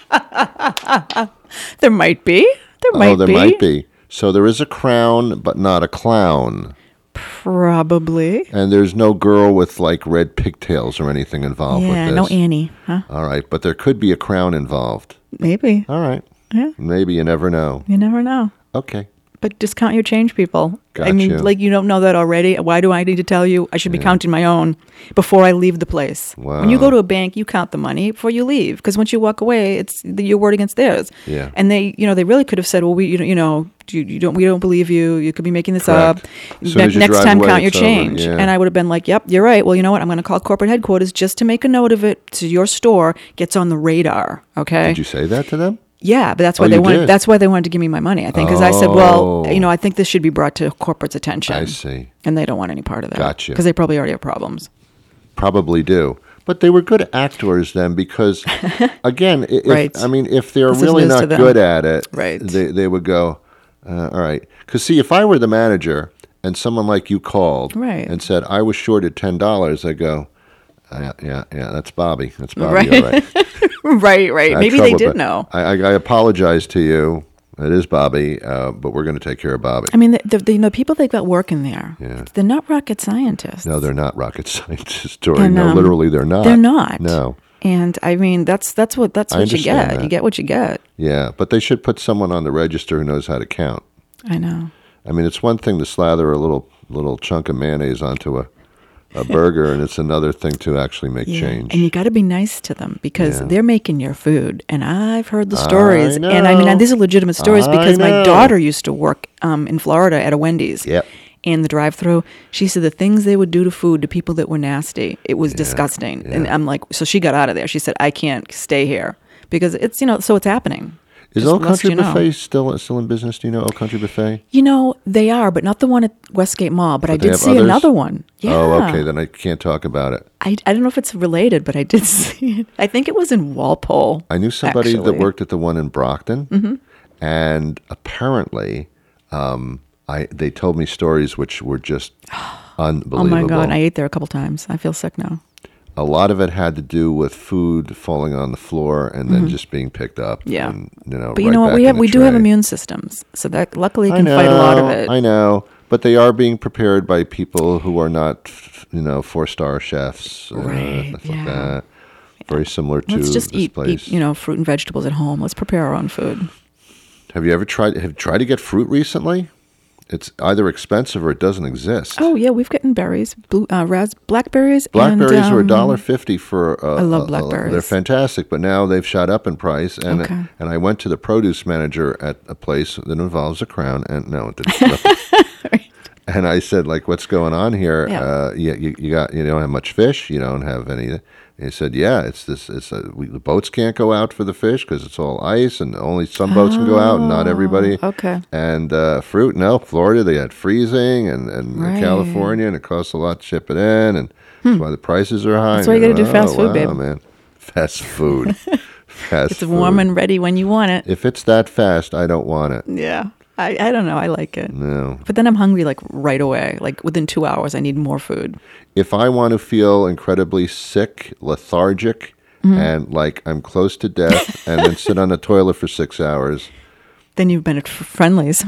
There might be. There might oh, there be. might be. So there is a crown, but not a clown. Probably. And there's no girl with like red pigtails or anything involved Yeah, with no this. Annie, huh? All right, but there could be a crown involved. Maybe. All right. Yeah. Maybe, you never know. You never know. Okay. But discount your change, people. Got I mean, you. like, you don't know that already. Why do I need to tell you? I should be counting my own before I leave the place. When you Wow. go to a bank, you count the money before you leave. Because once you walk away, it's the, your word against theirs. Yeah. And they, you know, they really could have said, well, we, you know, you know you, you don't, we don't believe you. You could be making this Correct. up. As soon as you Next drive time, away, count your it's over. change. Yeah. And I would have been like, yep, you're right. Well, you know what? I'm going to call corporate headquarters just to make a note of it so your store gets on the radar. Okay. Did you say that to them? Yeah, but that's why Oh, they you wanted. did? That's why they wanted to give me my money. I think because I said, well, Oh. you know, I think this should be brought to corporate's attention. I see. And they don't want any part of that. Gotcha. Because they probably already have problems. Probably do. But they were good actors then because, again, i- if, Right. I mean, if they're This is really news to not them. good at it, Right. they, they would go, uh, all right. Because, see, if I were the manager and someone like you called Right. and said, I was shorted ten dollars, I go, uh, yeah, yeah, that's Bobby. That's Bobby, Right. all right. right, right. I had Maybe they trouble, did but know. I, I, I apologize to you. It is Bobby, uh, but we're going to take care of Bobby. I mean, the, the, the you know, people they've got working there. Yeah. They're not rocket scientists. No, they're not rocket scientists, Tori. And, no, um, literally, they're not. They're not. No. And I mean, that's that's what that's I what you understand get. that. You get what you get. Yeah, but they should put someone on the register who knows how to count. I know. I mean, it's one thing to slather a little little chunk of mayonnaise onto a, a burger, and it's another thing to actually make Yeah. change. And you got to be nice to them because Yeah. they're making your food. And I've heard the stories. I And I mean, know. and these are legitimate stories I because my know. daughter used to work um, in Florida at a Wendy's. Yep. And the drive-through, she said the things they would do to food to people that were nasty, it was disgusting. And yeah. I'm like, so she got out of there. She said, I can't stay here because it's, you know, so it's happening. Is Just Old lest Country you know. Buffet still still in business? Do you know Old Country Buffet? You know, they are, but not the one at Westgate Mall. But, I But they did have see others? another one. Yeah. Oh, okay. Then I can't talk about it. I, I don't know if it's related, but I did see it. I think it was in Walpole. I knew somebody that actually. worked at the one in Brockton, Mm-hmm. and apparently, um, I they told me stories which were just unbelievable. Oh my God, I ate there a couple times. I feel sick now. A lot of it had to do with food falling on the floor and then just being picked up. Mm-hmm. Yeah. and, you know. But you right know what? back We in have the we do have tray. immune systems, so that luckily I can know, fight a lot of it. I know, but they are being prepared by people who are not, you know, four star chefs, uh, Right, stuff yeah. like that. Very similar to Let's just this eat, place. eat, you know, fruit and vegetables at home. Let's prepare our own food. Have you ever tried? Have you tried to get fruit recently? It's either expensive or it doesn't exist. Oh yeah, we've gotten berries, blue, uh, ras- blackberries. Blackberries and, are a um, dollar fifty for. Uh, I love uh, uh, blackberries. They're fantastic, but now they've shot up in price. And Okay. and I went to the produce manager at a place that involves a crown, and no, it didn't. And I said, like, what's going on here? Yeah. Uh, you, you you got you don't have much fish. You don't have any. And he said, yeah, it's this. It's a, we, the boats can't go out for the fish because it's all ice, and only some boats can go out, and not everybody. okay. And uh, fruit, no, Florida, they had freezing, and, and Right. California, and it costs a lot to ship it in, and that's why the prices are high. That's why you And gotta you're do like, fast oh, food, wow, babe. man. Fast food. Fast It's food. warm and ready when you want it. If it's that fast, I don't want it. Yeah, I, I don't know. I like it. No. But then I'm hungry like right away. Like within two hours, I need more food. If I want to feel incredibly sick, lethargic, Mm-hmm. and like I'm close to death, and then sit on the toilet for six hours, Then you've been at F- Friendlies.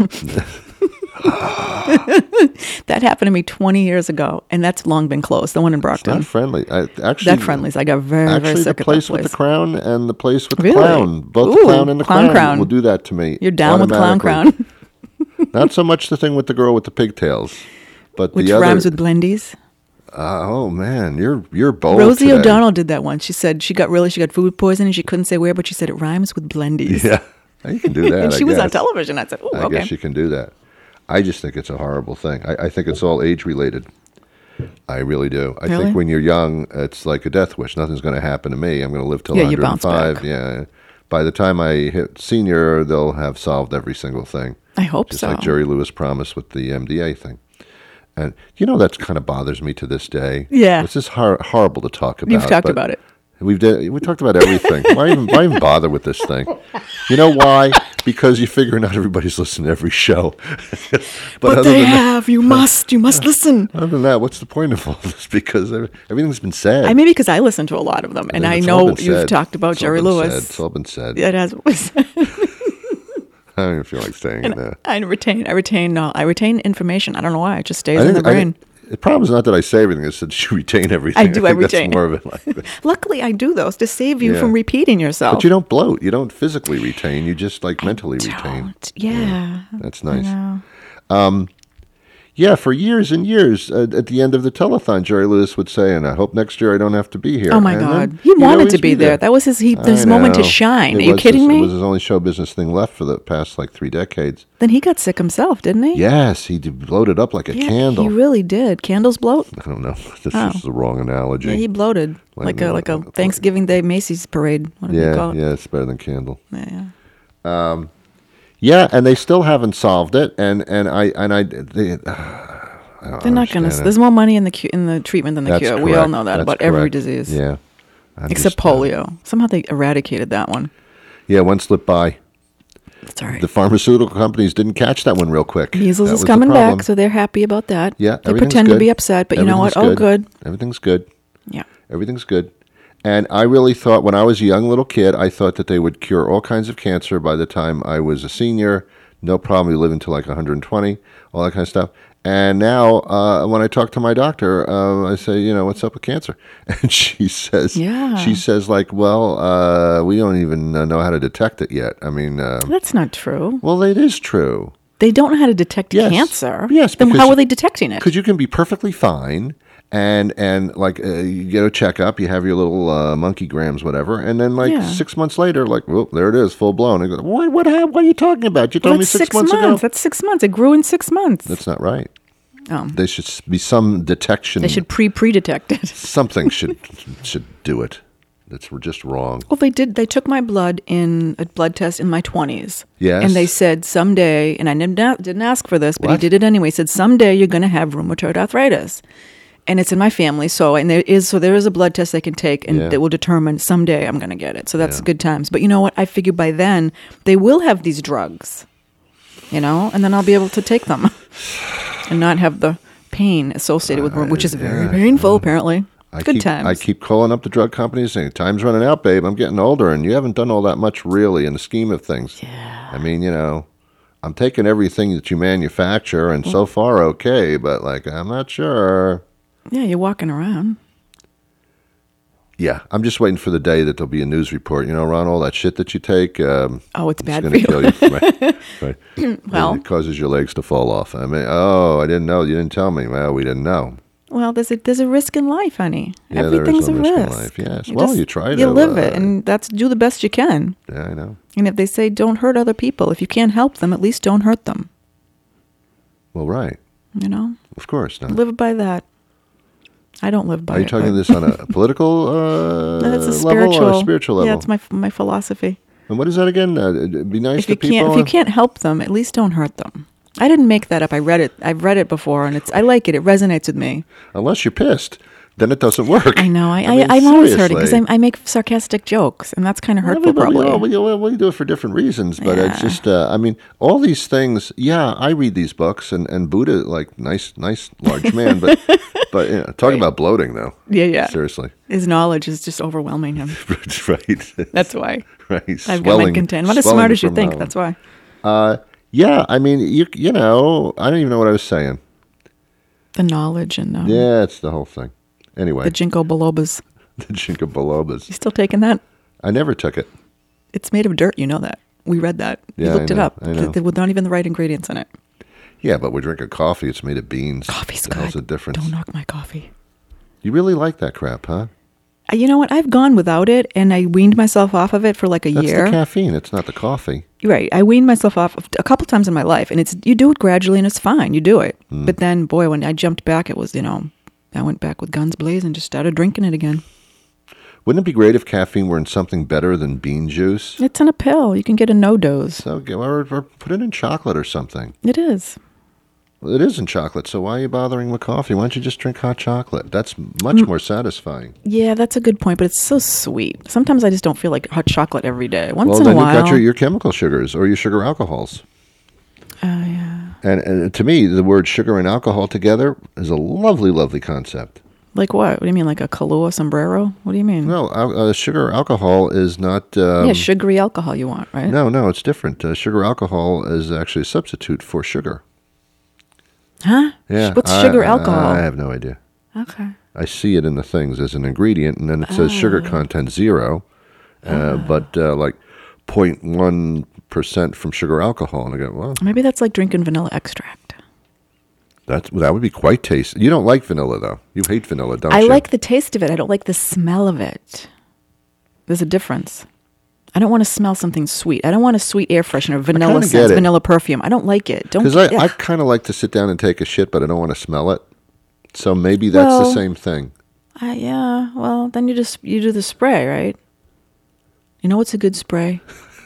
That happened to me twenty years ago, and that's long been closed. The one in it's Brockton. not friendly. I, actually, That Friendlies. I got very, Actually, very the sick at place that with place. the crown and the place with Really? the clown, both Ooh, the clown and the clown crown, crown. will do that to me. You're down with Clown automatically. Crown, Not so much the thing with the girl with the pigtails, but which the other. rhymes with Blendies. Uh, oh man, you're you're bold. Rosie today. O'Donnell did that once. She said she got really, she got food poisoning. She couldn't say where, but she said it rhymes with Blendies. Yeah, you can do that. and she I was on guess. television. I said, oh, I okay. guess you can do that. I just think it's a horrible thing. I, I think it's all age related. I really do. I Really? think when you're young, it's like a death wish. Nothing's going to happen to me. I'm going to live till Yeah, you bounce one hundred five. back. Yeah. By the time I hit senior, they'll have solved every single thing. I hope Just so. like Jerry Lewis promised with the M D A thing. And you know that kind of bothers me to this day. Yeah. It's just hor- horrible to talk about. You've talked but about it. We've did, we talked about everything. why even why even bother with this thing? You know why? because you figure not everybody's listening to every show. but But other they than that- have. You must. You must listen. Other than that, what's the point of all this? Because every- everything's been said. I maybe because I listen to a lot of them, and I It's all know been you've said. talked about It's all Jerry been Lewis. said. It's all been said. It has. I don't even feel like saying And that. I retain. I retain. Uh, I retain information. I don't know why. It just stays I in the think- I brain. think- the problem is not that I say everything; it's that you retain everything. I do, I think that's retain. more of it like that. Luckily, I do those to save you Yeah. from repeating yourself. But you don't bloat. You don't physically retain. You just like mentally retain. Don't. Yeah. That's I nice. know. Um, yeah, for years and years, uh, at the end of the telethon, Jerry Lewis would say, "And I hope next year I don't have to be here." Oh my And then God, he he'd wanted always to be there. That was his he, his I moment to know. shine. It Are you was kidding his, me? It was his only show business thing left for the past like three decades. Then he got sick himself, didn't he? Yes, he d- bloated up like a Yeah, candle. He really did. Candles bloat. I don't know. This Oh. is the wrong analogy. Yeah, he bloated Like, like a uh, like a uh, Thanksgiving Day Macy's parade. What do you call yeah, it? yeah, it's better than candle. Yeah, yeah. Um, yeah, and they still haven't solved it, and and I and I they. I don't They're not going to. understand it. There's more money in the cu- in the treatment than the That's cure. We all correct. know that That's about every correct. disease. Yeah. I'm Except just, uh, polio. Somehow they eradicated that one. yeah, one slipped by. Sorry. The pharmaceutical companies didn't catch that one real quick. Measles That is was the coming problem. back, so they're happy about that. Yeah, they everything's pretend to good. be upset, but you know what? Everything's Oh, good. Everything's good. Yeah. Everything's good. And I really thought when I was a young little kid, I thought that they would cure all kinds of cancer by the time I was a senior. No problem. You live until like one hundred twenty, all that kind of stuff. And now, uh, when I talk to my doctor, uh, I say, you know, what's up with cancer? And she says, Yeah. she says, like, well, uh, we don't even uh, know how to detect it yet. I mean, uh, That's not true. well, it is true. They don't know how to detect Yes. cancer. Yes, Then because- how are they detecting it? Because you can be perfectly fine, and and like uh, you get a checkup, you have your little uh, monkey grams, whatever, and then like Yeah. six months later, like, well, there it is, full blown. I go, what what hap- what are you talking about? You Well, told me that's six, six months, months. ago. That's six months. It grew in six months. That's not right. Oh. There should s- be some detection. They should pre pre detect it. something should should do it. That's just wrong. Well, they did. They took my blood in a blood test in my twenties. Yes. And they said someday, and I didn't, didn't ask for this, but What? he did it anyway. He said someday you're going to have rheumatoid arthritis, and it's in my family. So, and there is so there is a blood test they can take, and Yeah. that will determine someday I'm going to get it. So that's Yeah. good times. But you know what? I figure by then they will have these drugs, you know, and then I'll be able to take them and not have the pain associated with, which is very yeah. painful apparently. I Good keep, times. I keep calling up the drug companies saying, time's running out, babe. I'm getting older, and you haven't done all that much, really, in the scheme of things. Yeah. I mean, you know, I'm taking everything that you manufacture, and so far, okay, but, like, I'm not sure. Yeah, you're walking around. Yeah, I'm just waiting for the day that there'll be a news report. You know, Ron, all that shit that you take. Um, Oh, it's bad gonna for you. kill you. Right. right. Well- It causes your legs to fall off. I mean, oh, I didn't know. You didn't tell me. Well, we didn't know. Well, there's a there's a risk in life, honey. Yeah, there is Everything's a a risk in risk. life, yes. You Well, just- you try You to, live it, uh, and that's do the best you can. Yeah, I know. And if they say don't hurt other people, if you can't help them, at least don't hurt them. Well, right. You know, Of course not. live by that. I don't live by. Are you it, talking but- this on a political uh, No, that's a level spiritual. or a spiritual level? Yeah, it's my my philosophy. And what is that again? Uh, be nice If to you people. can't if you can't help them, at least don't hurt them. I didn't make that up. I read it. I've read it before, and it's I like it. It resonates with me. Unless you're pissed, then it doesn't work. I know. I, I, mean, I'm always hurting because seriously. I make sarcastic jokes, and that's kind of hurtful, Everybody- probably. oh, we, we, we do it for different reasons, but it's Yeah. just, uh, I mean, all these things. Yeah, I read these books, and, and Buddha, like, nice, nice, large man, but, but you know, talking about bloating, though. Yeah, yeah. Seriously, His knowledge is just overwhelming him. right? That's why. right. I've got my Swelling- content. Not as swelling smart as you from think. knowledge. That's why. Uh, yeah, I mean, you, you know, I don't even know what I was saying. The knowledge and um, Yeah, it's the whole thing. Anyway, the ginkgo bilobas. the ginkgo bilobas. You still taking that? I never took it. It's made of dirt. You know that. We read that. Yeah, you looked I it know, up. I know. Th- There were not even the right ingredients in it. Yeah, but we're drinking coffee. It's made of beans. Coffee's the hell's good. the difference? Don't knock my coffee. You really like that crap, huh? Uh, You know what? I've gone without it, and I weaned myself off of it for like a That's year. the caffeine. It's not the coffee. Right. I weaned myself off of- a couple times in my life, and it's you do it gradually, and it's fine. You do it. Hmm. But then, boy, when I jumped back, it was you know, I went back with guns blazing and just started drinking it again. Wouldn't it be great if caffeine were in something better than bean juice? It's in a pill. You can get a no dose. So, or, or put it in chocolate or something. It is. Well, it isn't chocolate, so why are you bothering with coffee? Why don't you just drink hot chocolate? That's much more satisfying. Yeah, that's a good point, but it's so sweet. Sometimes I just don't feel like hot chocolate every day. Once well, in then a while. you've got your, your chemical sugars or your sugar alcohols. Oh, yeah. And, and to me, the word sugar and alcohol together is a lovely, lovely concept. Like what? What do you mean, like a Kahlua sombrero? What do you mean? No, al- uh, sugar alcohol is not... Um, yeah, sugary alcohol you want, right? No, no, it's different. Uh, sugar alcohol is actually a substitute for sugar. Huh? Yeah. What's I- sugar I- alcohol? I have no idea. Okay. I see it in the things as an ingredient, and then it says sugar content zero, uh, but uh, like zero point one percent from sugar alcohol. And I go, well, Maybe that's like drinking vanilla extract. that's, that would be quite tasty. You don't like vanilla, though. You hate vanilla, don't I you? like the taste of it. I don't like the smell of it. There's a difference. I don't want to smell something sweet. I don't want a sweet air freshener, vanilla kinda get scent, it. vanilla perfume. I don't like it. Don't Because I, ugh. I kind of like to sit down and take a shit, but I don't want to smell it. So maybe that's Well- the same thing. Uh, yeah, well, then you just you do the spray, right? You know what's a good spray?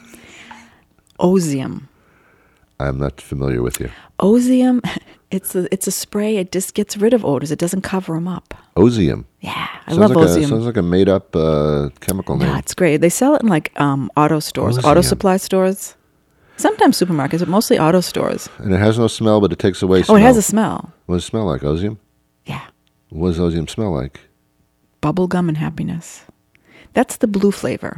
Ozium. I'm not familiar with you. Ozium, it's a it's a spray. It just gets rid of odors. It doesn't cover them up. Ozium. Yeah, I Sounds love like Ozium. A, sounds like a made-up uh, chemical name. No, it's great. They sell it in like um, auto stores, auto Ozium. supply stores, sometimes supermarkets, but mostly auto stores. And it has no smell, but it takes away Oh, smell. it has a smell. What does it smell like, Ozium? Yeah, What does Ozium smell like? bubblegum and happiness. That's the blue flavor.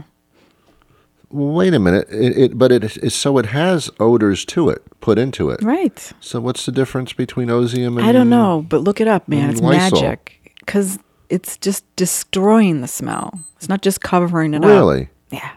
Wait a minute. It, it but it is so it has odors to it put into it. Right. So what's the difference between Ozium and I don't know, but look it up, man. and It's Lysol? magic because it's just destroying the smell. It's not just covering it up. Really? Yeah.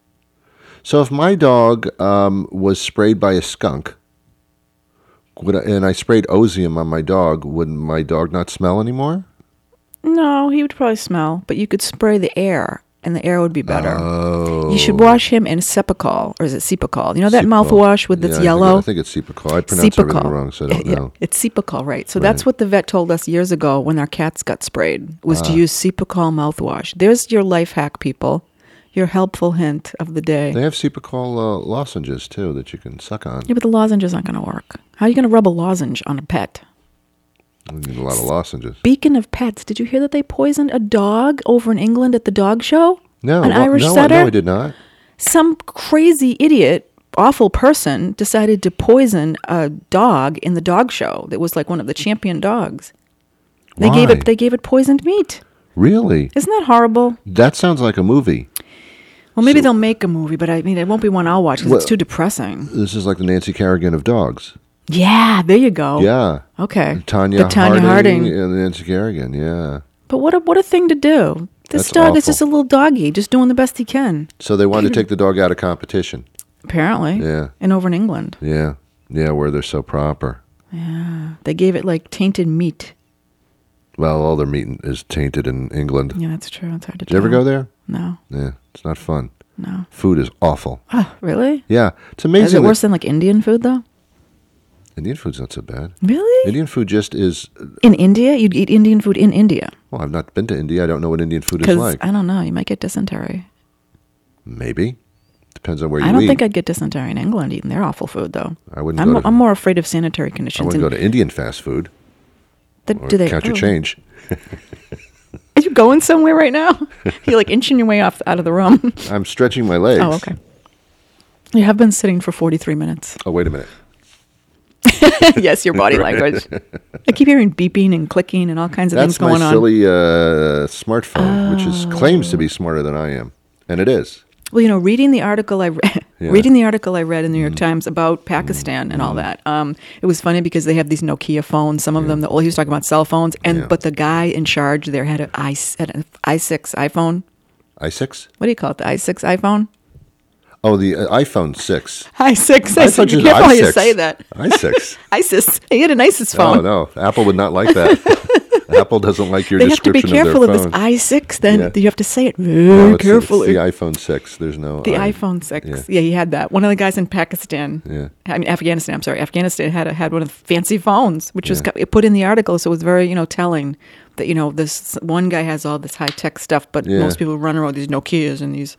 So if my dog um, was sprayed by a skunk, would I, and I sprayed Ozium on my dog, would my dog not smell anymore? No, he would probably smell, but you could spray the air, and the air would be better. Oh. You should wash him in Cepacol, or is it Cepacol? You know that Cepacol. mouthwash with that's Yeah, I think- yellow? I think it's Cepacol. I pronounce everything Cepacol. wrong, so I don't Yeah, know. it's Cepacol, right. So that's Right. what the vet told us years ago when our cats got sprayed, was Ah. to use Cepacol mouthwash. There's your life hack, people. Your helpful hint of the day. They have Cepacol uh, lozenges, too, that you can suck on. Yeah, but the lozenges aren't going to work. How are you going to rub a lozenge on a pet? We need a lot of lozenges. Speaking of pets, did you hear that they poisoned a dog over in England at the dog show? No, An well, Irish no, setter? no, I did not. Some crazy idiot, awful person decided to poison a dog in the dog show that was like one of the champion dogs. They gave Why? it they gave it poisoned meat. Really? Isn't that horrible? That sounds like a movie. Well, maybe So- they'll make a movie, but I mean, it won't be one I'll watch because Well- it's too depressing. This is like the Nancy Kerrigan of dogs. Yeah, there you go. Yeah. Okay. Tanya, The Tanya Harding, Harding. and Nancy Kerrigan, yeah. But what a what a thing to do. This That's dog is awful. just a little doggy, just doing the best he can. So they wanted to take the dog out of competition. Apparently. Yeah. And over in England. Yeah. Yeah, where they're so proper. They gave it like tainted meat. Well, all their meat is tainted in England. Yeah, that's true. It's hard to Did you ever tell. go there? No. Yeah, it's not fun. No. Food is awful. Oh, really? Yeah, it's amazing. Is it that- worse than like Indian food though? Indian food's not so bad. Really? Indian food just is. In India? You'd eat Indian food in India? Well, I've not been to India. I don't know what Indian food is Because like. I don't know. You might get dysentery. Maybe depends on where you I don't eat. think I'd get dysentery in England eating their awful food though. I wouldn't I'm, go to- I'm more afraid of sanitary I conditions. wouldn't go and to Indian fast food. the- Or do they? count your oh. change. Are you going somewhere right now? You're like inching your way off out of the room. I'm stretching my legs. Oh, okay. You have been sitting for forty-three minutes. Oh, wait a minute. Yes, your body language. I keep hearing beeping and clicking and all kinds of That's things going my on. silly uh, smartphone, which is claims Oh. to be smarter than I am, and it is. Well, you know, reading the article I read, Yeah. Mm-hmm. reading the article I read in the New York Times about Pakistan and all that, um, it was funny because they have these Nokia phones. Some of them, the, well, he was talking about cell phones, and Yeah. but the guy in charge there had an i had an i six iPhone. i six? What do you call it? The i six iPhone? Oh, the uh, iPhone six. i six. I, I said, thought you you can't said how you i six. say that. i six. ISIS. He had an ISIS Oh, phone. no. Apple would not like that. Apple doesn't like your They have to be description careful of of, their this phone. i six. Then Yeah. you have to say it very No, it's, carefully. It's the iPhone six. There's no... The I- iPhone six. Yeah. Yeah. he had that. One of the guys in Pakistan, Yeah. I mean Afghanistan, I'm sorry, Afghanistan had a, had one of the fancy phones, which was Yeah. it put in the article, so it was very, you know, telling that, you know, this one guy has all this high-tech stuff, but Yeah. most people run around with these Nokias and these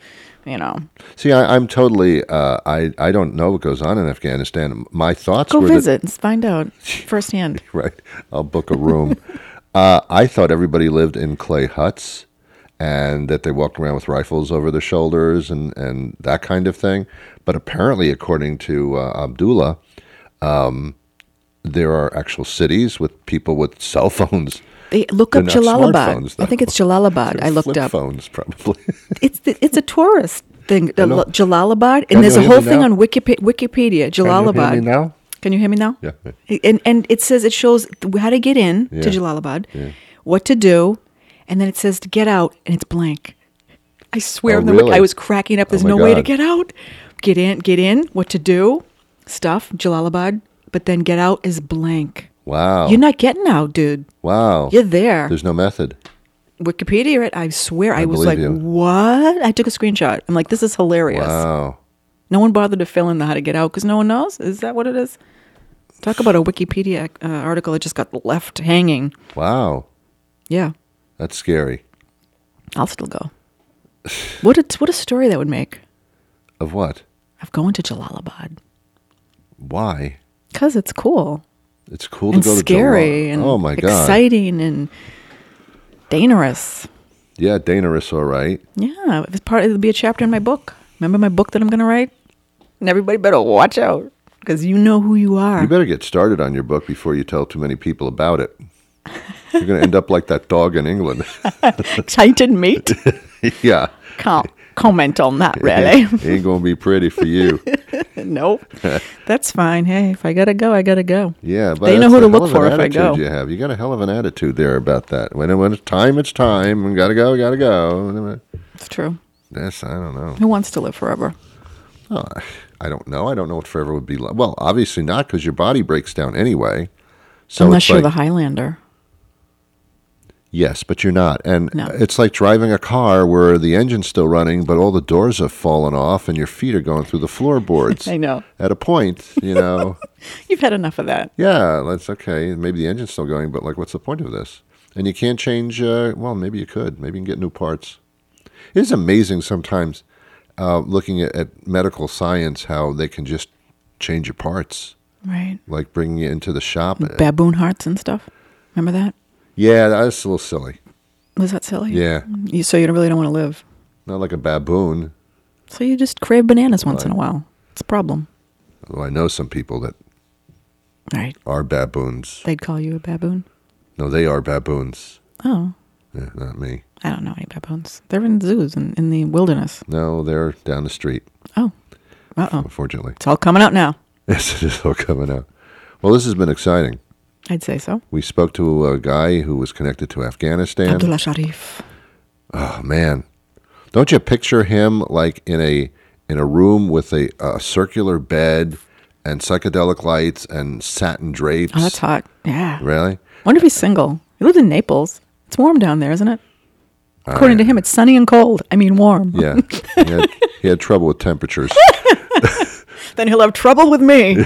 you know. See, I, I'm totally. Uh, I I don't know what goes on in Afghanistan. My thoughts Go were visit and find out firsthand. That, right. I'll book a room. uh, I thought everybody lived in clay huts, and that they walked around with rifles over their shoulders and and that kind of thing. But apparently, according to uh, Abdullah, um, there are actual cities with people with cell phones. They look They're up not Jalalabad. smartphones, I think though. it's Jalalabad. They're I looked flip up. phones, probably. It's the, it's a tourist thing. Uh, Hello? Jalalabad, Can and there's you a hear whole me thing now? on Wikipedia. Wikipedia Jalalabad. Can you hear me now? Can you hear me now? Yeah. And and it says it shows how to get in to Yeah. Jalalabad, Yeah. what to do, and then it says to get out, and it's blank. I swear, Oh, in the wiki, really? I was cracking up. There's Oh, my no way to God. get out. Get in, get in. What to do? Stuff Jalalabad, but then get out is blank. Wow. You're not getting out, dude. Wow. You're there. There's no method. Wikipedia it. I swear, I, I was believe like, you. what? I took a screenshot. I'm like, this is hilarious. Wow. No one bothered to fill in the how to get out because no one knows. Is that what it is? Talk about a Wikipedia uh, article that just got left hanging. Wow. Yeah, That's scary. I'll still go. What a what a story that would make Of what? of going to Jalalabad Why? because it's cool It's cool and to go scary to Jalal. and Oh my god. exciting and dangerous. Yeah, dangerous, all right. Yeah, it's part. It'll be a chapter in my book. Remember my book that I'm going to write? And everybody better watch out because you know who you are. You better get started on your book before you tell too many people about it. You're going to end up like that dog in England. Titan meat. Yeah. Can't comment on that, really. Ain't going to be pretty for you. Nope. That's fine. Hey, if I gotta go, I gotta go. Yeah, but They know that's who a to hell look of for an if I attitude go. You have. You got a hell of an attitude there about that. When, when it's time, it's time. We got to go, got to go. It's true. That's, I don't know. Who wants to live forever? Oh, I don't know. I don't know what forever would be like. Well, obviously not because your body breaks down anyway. So Unless it's you're like, the Highlander. Yes, but you're not. And No. it's like driving a car where the engine's still running, but all the doors have fallen off and your feet are going through the floorboards. I know. At a point, you know, You've had enough of that. yeah, that's okay. Maybe the engine's still going, but like, what's the point of this? And you can't change, uh, well, maybe you could. Maybe you can get new parts. It is amazing sometimes uh, looking at, at medical science how they can just change your parts, Right. like bringing you into the shop. Baboon hearts and stuff. Remember that? Yeah, that's a little silly. Was that silly? Yeah. You, so you really don't want to live. Not like a baboon. So you just crave bananas once in a while. It's a problem. Although I know some people that Right. are baboons. They'd call you a baboon. No, they are baboons. Oh. Yeah, not me. I don't know any baboons. They're in zoos and in the wilderness. No, they're down the street, Oh. Uh-oh. unfortunately. It's all coming out now. Yes, it is all coming out. Well, this has been exciting. I'd say so. We spoke to a guy who was connected to Afghanistan. Abdullah Sharif. Oh, man. Don't you picture him like in a in a room with a, a circular bed and psychedelic lights and satin drapes? Oh, that's hot. Yeah. Really? Wonder if he's single. He lives in Naples. It's warm down there, isn't it? According Uh, to him, it's sunny and cold. I mean, warm. Yeah. He had, he had trouble with temperatures. Then he'll have trouble with me.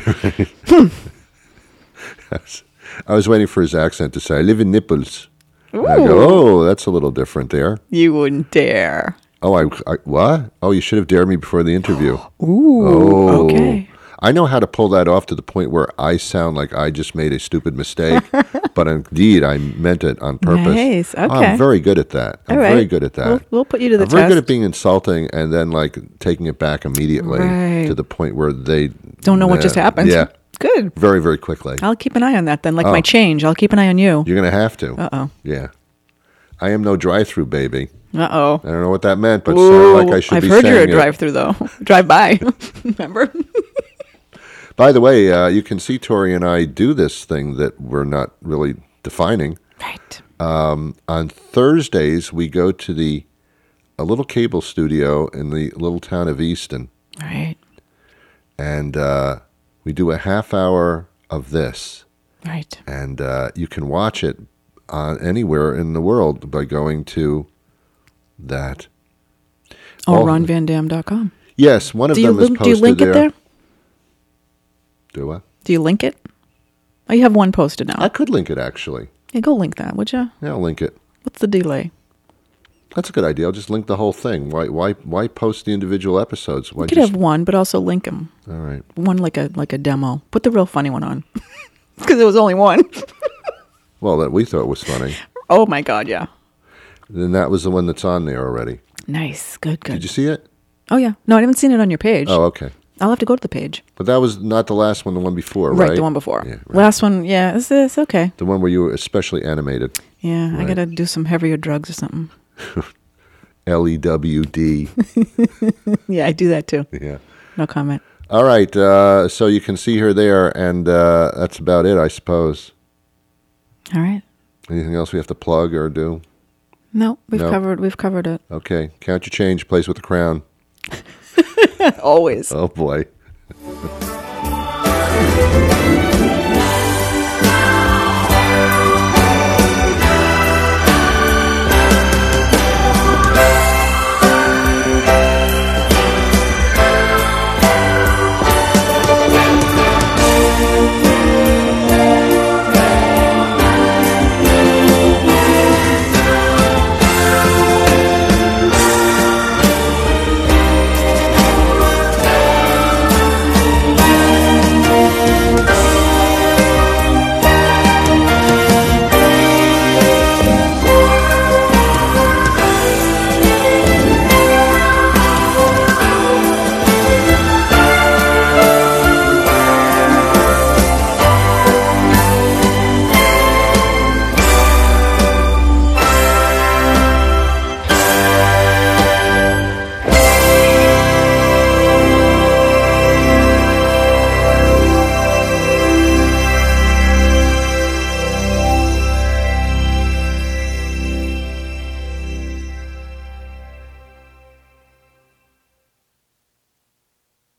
I was waiting for his accent to say, I live in Naples. And I go, oh, that's a little different there. You wouldn't dare. Oh, I, I what? Oh, you should have dared me before the interview. Ooh. Oh. Okay. I know how to pull that off to the point where I sound like I just made a stupid mistake, but indeed I meant it on purpose. Nice. Oh, Okay. I'm very good at that. I'm All right. very good at that. We'll, we'll put you to the I'm very test. good at being insulting and then like taking it back immediately Right. to the point where they Don't know what uh, just happened. Yeah, Good. very very quickly. I'll keep an eye on that then. Like Oh. my change, I'll keep an eye on you. You're gonna have to. Uh-oh. Yeah, I am no drive-through baby. Uh-oh. I don't know what that meant, but it Ooh, sounded like I should I've be heard saying you're a it. drive-through, though. Drive-by. Remember? By the way, uh, you can see Tori and I do this thing that we're not really defining. Right. Um, on Thursdays, we go to the a little cable studio in the little town of Easton, Right. and uh, we do a half hour of this. Right. And uh, you can watch it on anywhere in the world by going to that. Or Oh, ron van dam dot com. Yes, one of Do you, them is link, posted do you link there. it there? Do what? Do you link it? Oh, you have one posted now. I could link it, actually. Yeah, go link that, would you? Yeah, I'll link it. What's the delay? That's a good idea. I'll just link the whole thing. Why why why post the individual episodes? Why You could just, have one, but also link them. all right. One like a like a demo. Put the real funny one on, because there was only one. Well, that we thought was funny. Oh my God, yeah. Then that was the one that's on there already. Nice, good, good. Did you see it? Oh yeah, no, I haven't seen it on your page. Oh, okay. I'll have to go to the page. But that was not the last one. The one before, right? Right, the one before. Yeah, right. Last one, yeah, it's, it's okay. The one where you were especially animated. Yeah, I Right. gotta do some heavier drugs or something. L E W D. Yeah, I do that too. Yeah. No comment. All right. Uh, so you can see her there, and uh, that's about it, I suppose. All right. Anything else we have to plug or do? No, we've No. covered. We've covered it. Okay. Count your change. Place with the crown. Always. Oh, boy.